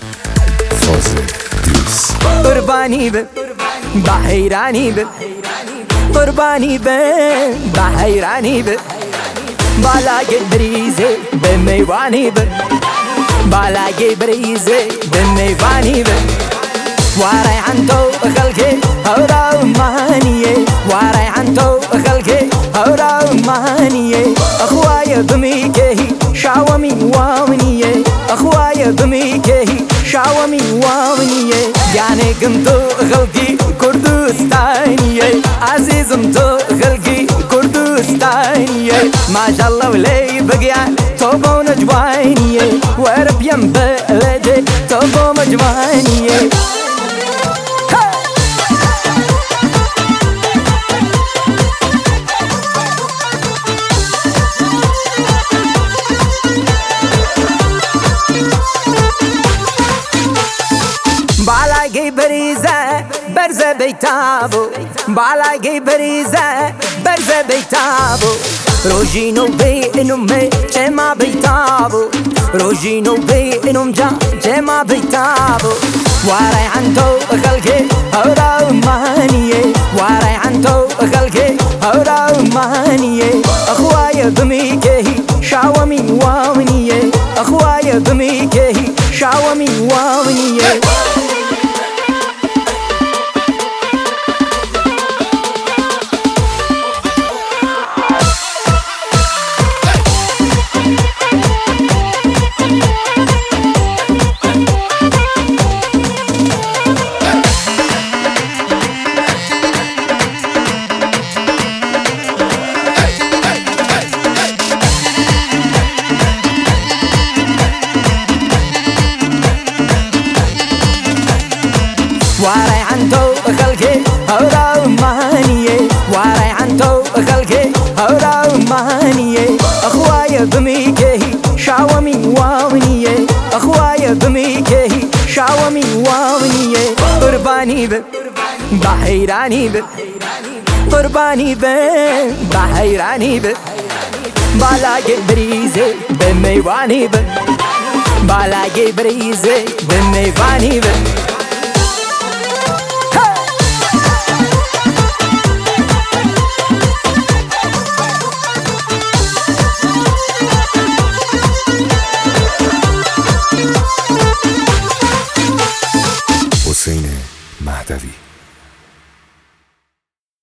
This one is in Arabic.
قربانی به حیرانی به قربانی به حیرانی به بالای بریزه به میوانی به بالای بریزه به میوانی به وارای عن تو خلقي هورا مانيه وارای عن تو خلقي هورا مانيه اخوايا بميكه شاومي وامنيه اخوايا بميكه شاومي وامنيه يعني قمتو خلقي كردستانيه عزيزم تو خلقي كردستانيه ما شاء الله ولي بقيا توبو نجوانيه ورب ينبلدي توبو مجوانيه بالای بریزه برزه بیتابو بالای بریزه برزه بیتابو روجینو بی انومه چما بیتابو روجینو بی انوم جا چما بیتابو وارای عن تو خلقي هورا مانيه وارای عن تو خلقي هورا مانيه اخوايا بميكه شاومي وامنيه اخوايا بميكه شاومي وامنيه وارای عن تو خلقي هورا مانيه وارای عن تو خلقي هورا مانيه اخوايا بميكه شاومي وامنيه اخوايا بميكه شاومي وامنيه قرباني به حیرانی به قربانی به حیرانی به بالای بریزه به میوانی به بالای بریزه به میوانی به